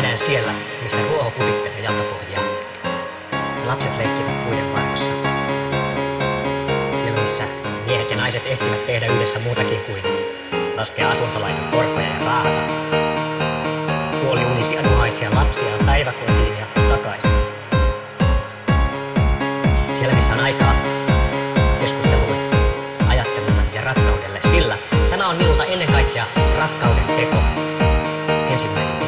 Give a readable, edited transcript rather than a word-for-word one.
Tänään siellä, missä ruoho putittelee jalkapohjaa ja lapset leikkivät puiden varjossa. Siellä, missä miehet ja naiset ehtivät tehdä yhdessä muutakin kuin laskea asuntolainan korkoja ja raahata puoliunisia nuhaisia lapsiaan päiväkotiin ja takaisin. Siellä, missä on aikaa keskustelulle, ajattelulle ja rakkaudelle, sillä tämä on minulta ennen kaikkea rakkauden teko. Ensimmäinen.